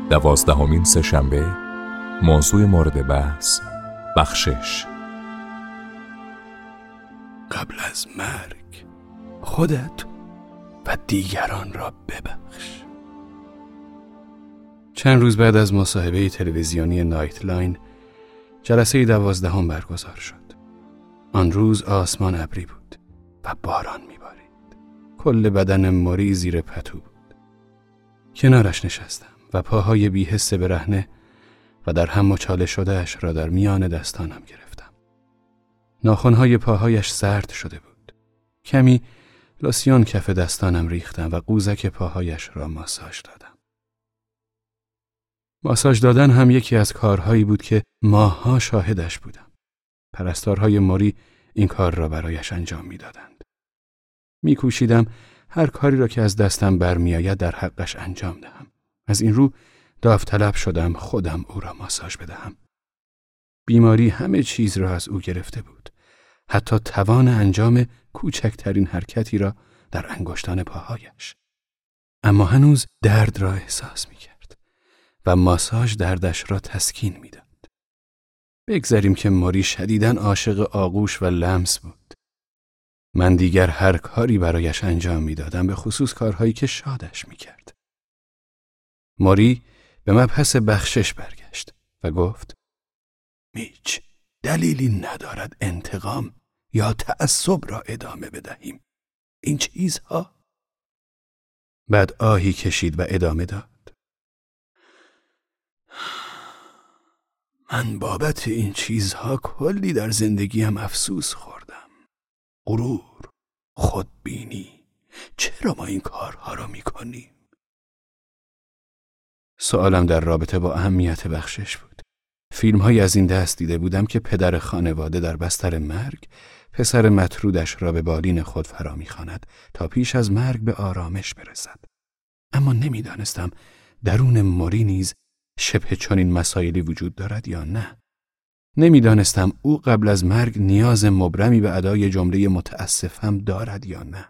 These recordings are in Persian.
12مین سه‌شنبه، موضوع مورد بحث، بخشش. قبل از مرگ خودت و دیگران را ببخش. چند روز بعد از مصاحبه تلویزیونی نایت لاین، جلسه 12 برگزار شد. آن روز آسمان ابری بود و باران میبارید. کل بدن موری زیر پتو بود. کنارش نشستم و پاهای بی‌حس برهنه و در هم مچاله شده‌اش را در میان دستانم گرفتم. ناخن‌های پاهایش سرد شده بود. کمی لوسیون کف دستانم ریختم و قوزک پاهایش را ماساژ دادم. ماساژ دادن هم یکی از کارهایی بود که ماه‌ها شاهدش بودم. پرستارهای موری این کار را برایش انجام می‌دادند. می‌کوشیدم هر کاری را که از دستم برمی‌آید در حقش انجام دهم. از این رو داوطلب شدم خودم او را ماساژ بدهم. بیماری همه چیز را از او گرفته بود. حتی توان انجام کوچکترین حرکتی را در انگشتان پاهایش. اما هنوز درد را احساس می‌کرد و ماساژ دردش را تسکین می‌داد. بگذاریم که موری شدیداً عاشق آغوش و لمس بود. من دیگر هر کاری برایش انجام می‌دادم، به خصوص کارهایی که شادش می‌کرد. موری به مبحث بخشش برگشت و گفت: هیچ دلیلی ندارد انتقام یا تعصب را ادامه بدهیم. این چیزها. بعد آهی کشید و ادامه داد: من بابت این چیزها کلی در زندگیم افسوس خوردم. غرور، خودبینی. چرا ما این کارها را میکنیم؟ سوالم در رابطه با اهمیت بخشش بود. فیلم‌هایی از این دست دیده بودم که پدر خانواده در بستر مرگ پسر مطرودش را به بالین خود فرا می‌خواند تا پیش از مرگ به آرامش برسد. اما نمی‌دانستم درون موری نیز شبه چنین مسائلی وجود دارد یا نه. نمی‌دانستم او قبل از مرگ نیاز مبرمی به ادای جمله متاسفم دارد یا نه.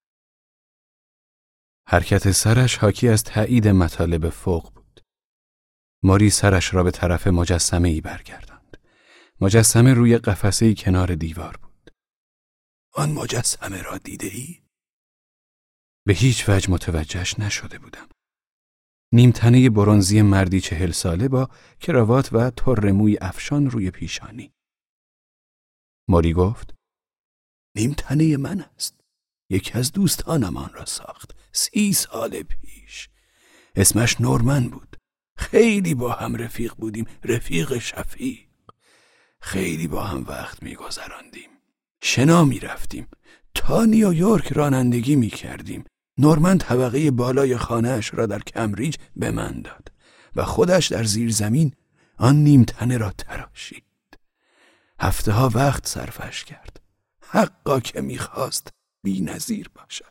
حرکت سرش حاکی از تایید مطالب فوق بود. موری سرش را به طرف مجسمه‌ای برگرداند. مجسمه روی قفسه‌ای کنار دیوار بود. آن مجسمه را دیده‌ای؟ به هیچ وجه متوجهش نشده بودم. نیمتنه برنزی مردی 40 ساله با کراوات و طره موی افشان روی پیشانی. موری گفت: نیمتنه من است. یکی از دوستانم آن را ساخت 30 سال پیش. اسمش نورمن بود. خیلی با هم رفیق بودیم، رفیق شفیق. خیلی با هم وقت می‌گذراندیم. شنا می‌رفتیم. تا نیویورک رانندگی می‌کردیم. نورمن طبقه بالای خانه‌اش را در کمبریج به من داد و خودش در زیر زمین آن نیمتنه را تراشید. هفته‌ها وقت صرفش کرد. حقا که می‌خواست بی‌نظیر باشد.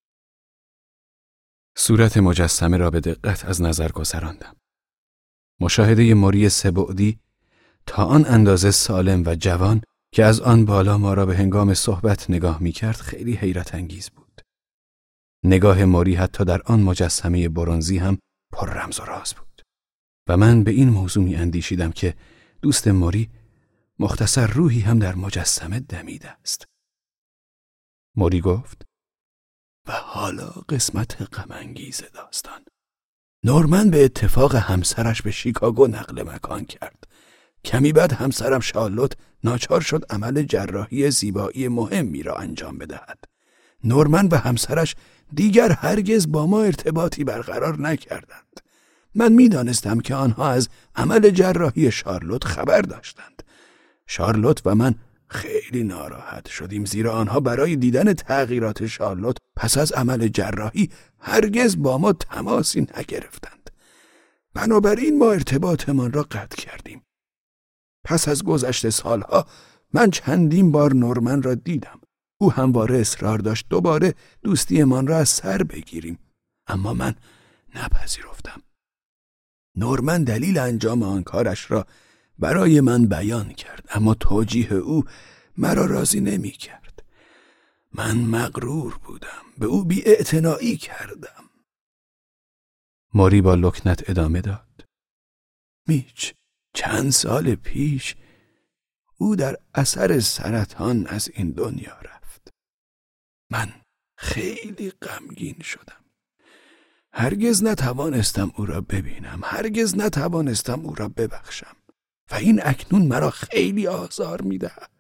صورت مجسمه را به دقت از نظر گذراندم. مشاهده موری 3 بعدی تا آن اندازه سالم و جوان که از آن بالا ما را به هنگام صحبت نگاه می‌کرد خیلی حیرت انگیز بود. نگاه موری حتی در آن مجسمه برنزی هم پر رمز و راز بود و من به این موضوع می‌اندیشیدم که دوست موری مختصر روحی هم در مجسمه دمیده است. موری گفت: و حالا قسمت غم انگیز داستان. نورمن به اتفاق همسرش به شیکاگو نقل مکان کرد. کمی بعد همسرم شارلوت ناچار شد عمل جراحی زیبایی مهمی را انجام بدهد. نورمن و همسرش دیگر هرگز با ما ارتباطی برقرار نکردند. من می‌دانستم که آنها از عمل جراحی شارلوت خبر داشتند. شارلوت و من خیلی ناراحت شدیم، زیرا آنها برای دیدن تغییرات شارلوت پس از عمل جراحی هرگز با ما تماسی نگرفتند. بنابراین ما ارتباطمان را قطع کردیم. پس از گذشت سالها من چندین بار نورمن را دیدم. او همواره اصرار داشت دوباره دوستیمان را از سر بگیریم، اما من نپذیرفتم. نورمن دلیل انجام آن کارش را برای من بیان کرد، اما توجیه او مرا راضی نمی کرد. من مغرور بودم، به او بی‌اعتنایی کردم. موری با لکنت ادامه داد: میچ، چند سال پیش او در اثر سرطان از این دنیا رفت. من خیلی غمگین شدم. هرگز نتوانستم او را ببینم، هرگز نتوانستم او را ببخشم و این اکنون مرا خیلی آزار می‌دهد.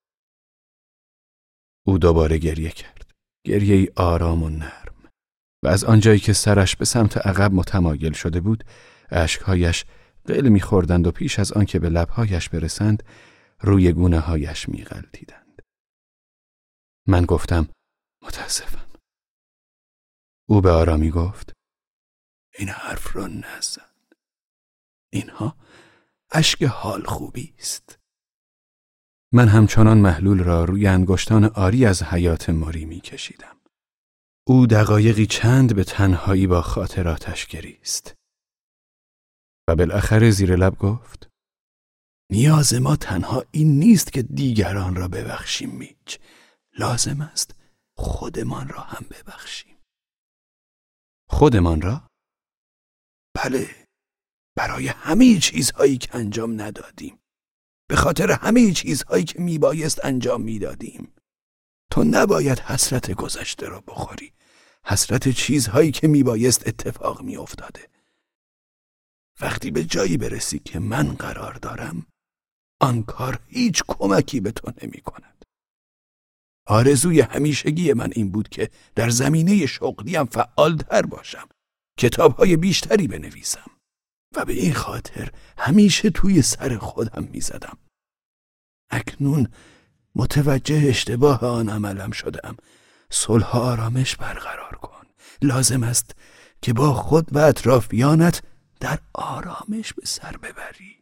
او دوباره گریه کرد، گریه‌ای آرام و نرم، و از آنجایی که سرش به سمت عقب متمایل شده بود، اشک‌هایش قل می‌خوردند و پیش از آن که به لب‌هایش برسند، روی گونه‌هایش می‌غلتیدند. من گفتم: متاسفم. او به آرامی گفت: این حرف را نزن. اینها اشک حال خوبی است. من همچنان محلول را روی انگشتان عاری از حیات موری می‌کشیدم. او دقایقی چند به تنهایی با خاطراتش گریست و بالاخره زیر لب گفت: نیاز ما تنها این نیست که دیگران را ببخشیم میچ، لازم است خودمان را هم ببخشیم. خودمان را؟ بله، برای همه چیزهایی که انجام ندادیم، به خاطر همه چیزهایی که میبایست انجام میدادیم. تو نباید حسرت گذشته را بخوری، حسرت چیزهایی که میبایست اتفاق میافتاده. وقتی به جایی برسی که من قرار دارم، آن کار هیچ کمکی به تو نمی کند. آرزوی همیشگی من این بود که در زمینه شغلیم فعالتر باشم، کتاب‌های بیشتری بنویسم و به این خاطر همیشه توی سر خودم می زدم. اکنون متوجه اشتباه آن عملم شدم. صلح و آرامش برقرار کن. لازم است که با خود و اطرافیانت در آرامش به سر ببری.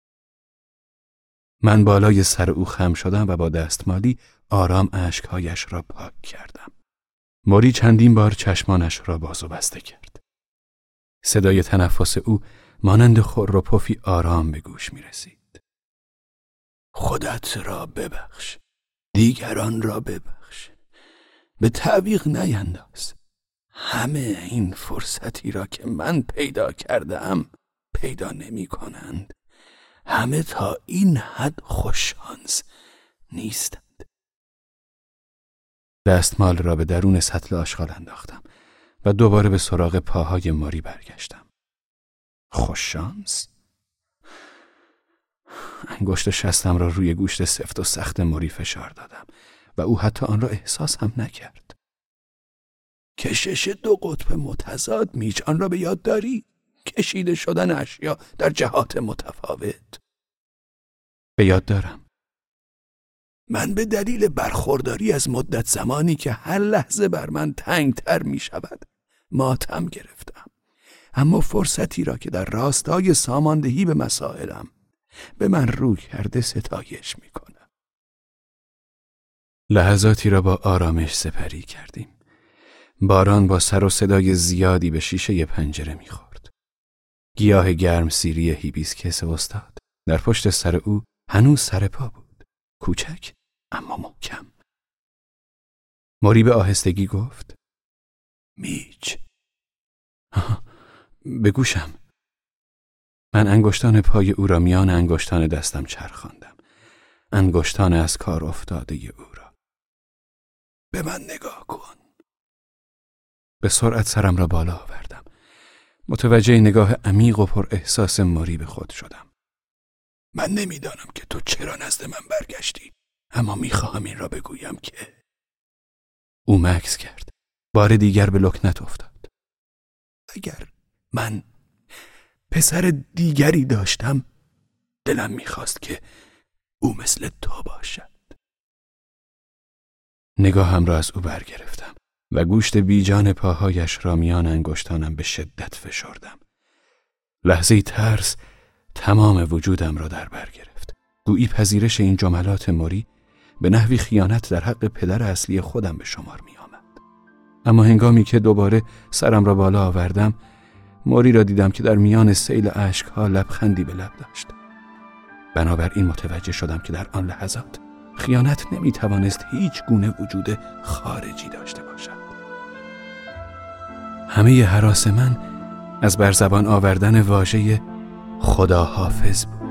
من بالای سر او خم شدم و با دستمالی آرام اشکهایش را پاک کردم. موری چندین بار چشمانش را باز و بسته کرد. صدای تنفس او مانند خور و پفی آرام به گوش می رسید. خودت را ببخش، دیگران را ببخش، به تعویق نینداز. همه این فرصتی را که من پیدا کردم پیدا نمی کنند. همه تا این حد خوششانس نیستند. دستمال را به درون سطل آشغال انداختم و دوباره به سراغ پاهای موری برگشتم. خوششانس؟ انگشت شستم را روی گوشت سفت و سخت موری فشار دادم و او حتی آن را احساس هم نکرد. کشش دو قطب متضاد میچ، آن را به یاد داری؟ کشیده شدن اشیا در جهات متفاوت. به یاد دارم. من به دلیل برخورداری از مدت زمانی که هر لحظه بر من تنگتر می شود ماتم گرفتم، اما فرصتی را که در راستای ساماندهی به مسائلم به من رو کرده ستایش می کنم. لحظاتی را با آرامش سپری کردیم. باران با سر و صدای زیادی به شیشه پنجره می خورد. گیاه گرم سیری هیبیسکس استاد در پشت سر او هنوز سر پا بود، کوچک اما محکم. موری به آهستگی گفت: میچ. به گوشم. من انگشتان پای او را میان انگشتان دستم چرخاندم، انگشتان از کار افتاده او را. به من نگاه کن. به سرعت سرم را بالا آوردم. متوجه نگاه عمیق و پر احساس موری به خود شدم. من نمیدانم که تو چرا نزد من برگشتی، اما میخواهم این را بگویم که... او مکث کرد. بار دیگر به لکنت افتاد. اگر من پسر دیگری داشتم، دلم میخواست که او مثل تو باشد. نگاهم را از او برگرفتم و گوشت بیجان پاهایش را میان انگشتانم به شدت فشردم. لحظه‌ای ترس تمام وجودم را در بر گرفت. گویی پذیرش این جملات موری به نحوی خیانت در حق پدر اصلی خودم به شمار می آمد. اما هنگامی که دوباره سرم را بالا آوردم، موری را دیدم که در میان سیل اشک‌ها لبخندی به لب داشت. بنابراین متوجه شدم که در آن لحظات خیانت نمی توانست هیچ گونه وجود خارجی داشته باشد. همه هراس من از بر زبان آوردن واژه خدا حافظ بود.